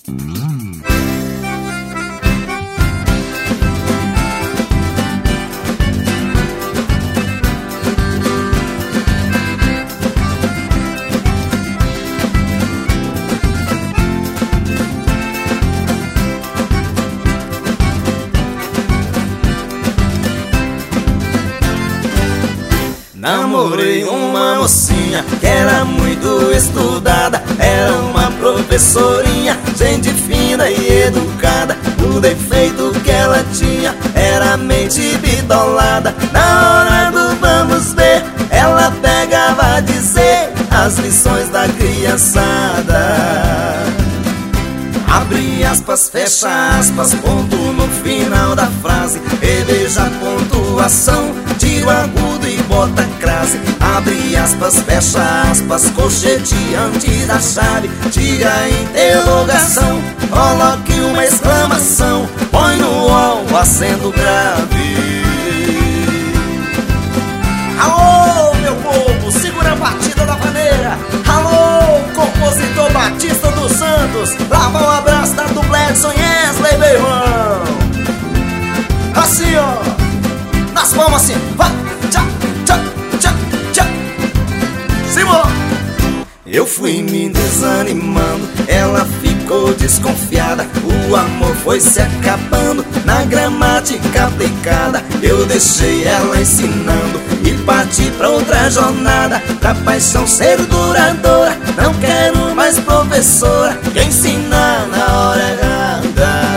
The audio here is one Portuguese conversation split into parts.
Namorei uma mocinha que era muito estudada, era uma professorinha, gente fina e educada. O defeito que ela tinha era mente bitolada. Na hora do vamos ver, ela pegava a dizer as lições da criançada. Abre aspas, fecha aspas, ponto no final da frase, reveja a pontuação, tira o agudo e bota crase. Abre aspas, fecha aspas, colchete antes da chave, tira a interrogação, coloque uma exclamação, põe no UOL o acento grave. Alô, meu povo, segura a batida da maneira. Alô, compositor Batista dos Santos, lava um abraço da Duplex Wesley, meu irmão. Assim, ó, nas palmas assim, vai, tchá, tchá, tchá, tchá. Simão. Eu fui me desanimando, ela ficou desconfiada, o amor foi se acabando na gramática aplicada. Eu deixei ela ensinando e parti pra outra jornada, pra paixão ser duradoura. Não quero mais professora que ensinar na hora errada.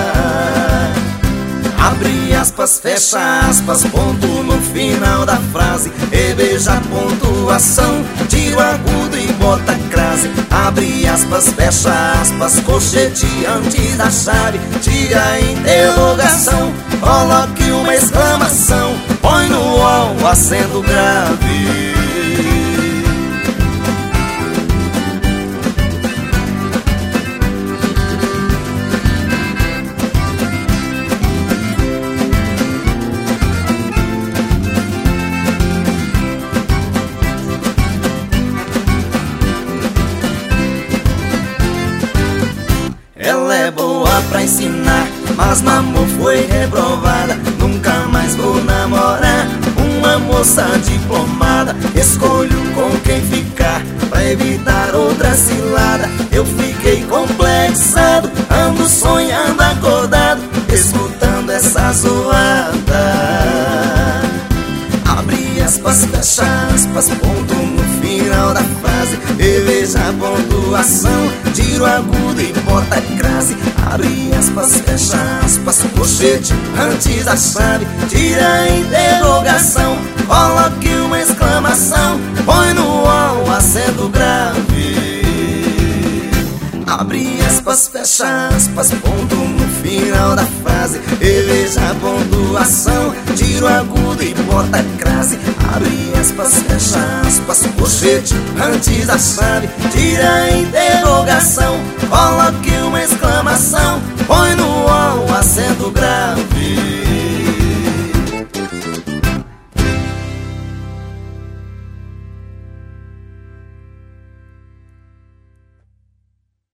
Abre aspas, fecha aspas, ponto no final da frase, reveja a pontuação, tira o agudo e bota crase. Abre aspas, fecha aspas, colchete antes da chave, tira a interrogação, coloque uma exclamação, põe no UOL o acento grave. Ela é boa pra ensinar, mas no amor foi reprovada. Nunca mais vou namorar uma moça diplomada. Escolho com quem ficar pra evitar outra cilada. Eu fiquei complexado, ando sonhando acordado, escutando essa zoada. Abre aspas, fecha aspas, ponto no final da frase, reveja a pontuação, tira o agudo e bota crase. Abre aspas, fecha aspas, colchete antes da chave, tira a interrogação, coloque uma exclamação, põe no UOL o acento grave. Abre aspas, fecha aspas, ponto no final da frase, reveja a pontuação, tira o agudo e bota crase. Abre aspas, fecha aspas, colchete antes da chave, tira a interrogação, coloque uma exclamação, põe no UOL